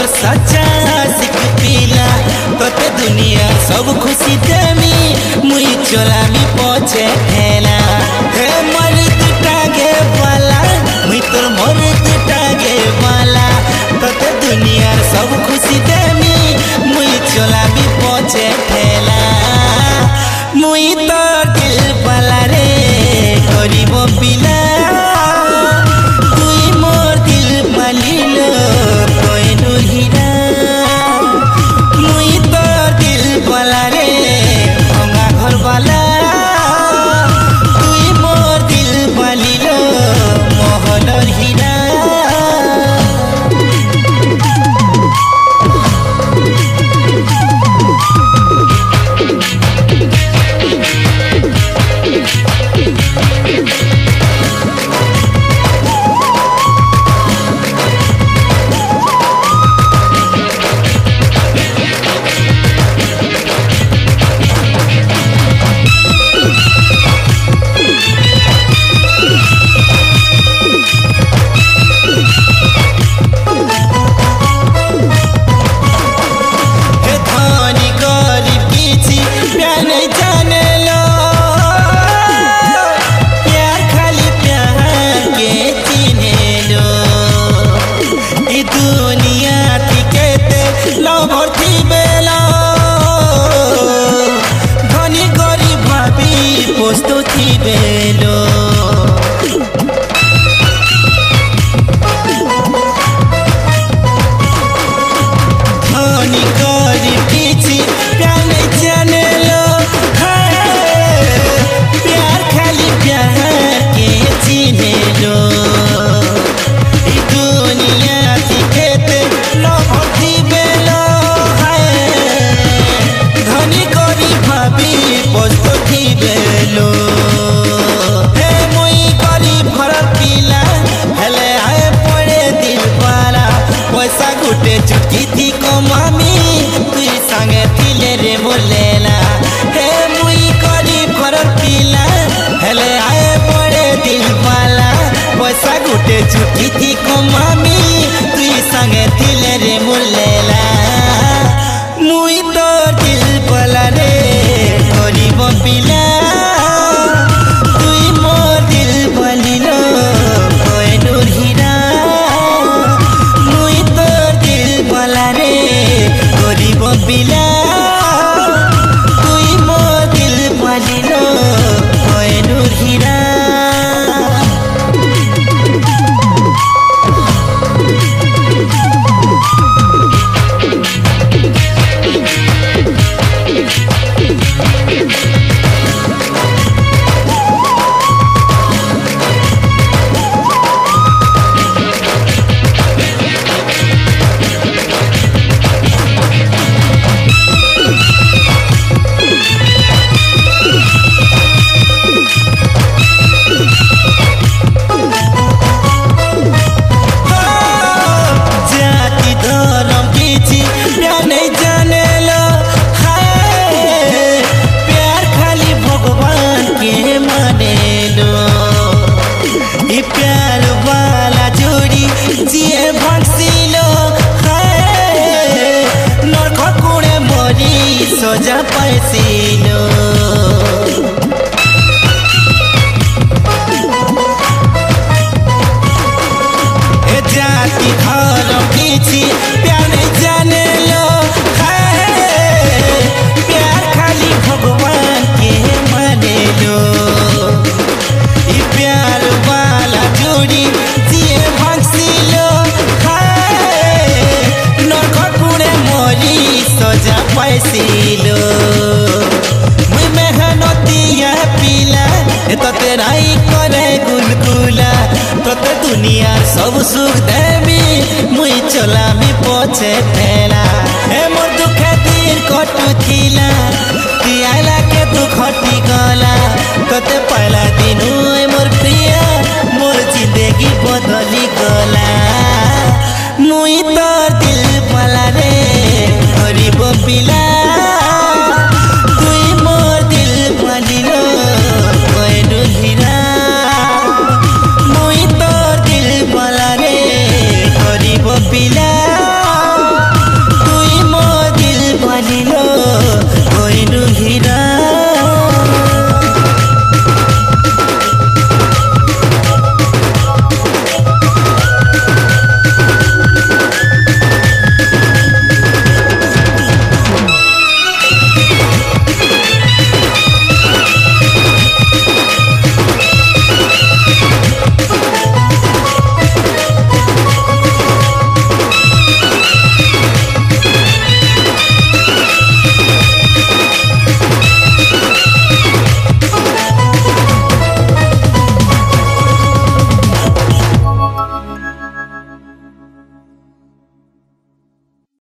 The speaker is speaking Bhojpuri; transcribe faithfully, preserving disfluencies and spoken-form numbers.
सच्चा आशिक पिला तोते दुनिया सब खुशी देमी मुई चलामी पछे ठेला हे मर्द टागे वाला मुई तोर मर्द टागे वाला तोते दुनिया सब खुशी देमी मुई चलामी पछे ठेला मुई तोर दिल वाला रे गरीब पिला तुई मोर दिल मालिलो कोइनुर हीरा मुई तोर दिल वाला रे भंगा घर वाला तुई मोर दिल मालिलो मोहनर हीरा चुटकी थी को मामी तुई संगे थिले रे बोलेला हे मुई करी फरक पीला हेले आए पड़े दिल वाला पैसा गुटे चुटकी थी को मामी तुई संगे थिले रे बोलेला मुई तो दिल वाला रे गरीब पिला तुई मोर दिल वालिलो कोइनुर हीरा पिला तुई मोर दिल मालिलो कोइनुर हीरा प्यार वाला जोड़ी जिए भक्सिलो नरक कुड़े मरी सजा पाइसिलो ए जाति धर्म किछि प्यार नहीं जाने लो प्यार खाली भगवान के माने लो प्यार वाला जोड़ी जिए भक्सिलो नरक कुड़े मरी सजा पाइसिलो मुई मेहनतिया पिला तोते राई करे गुलगुला तोते दुनिया सब सुख देवी मुई चलामी पछे ठेला ए मोर दुखे दिन कटु थिला ती आइला के दुख हटी गला तोते पहला दिन मोर प्रिया मोर जिंदगी बदल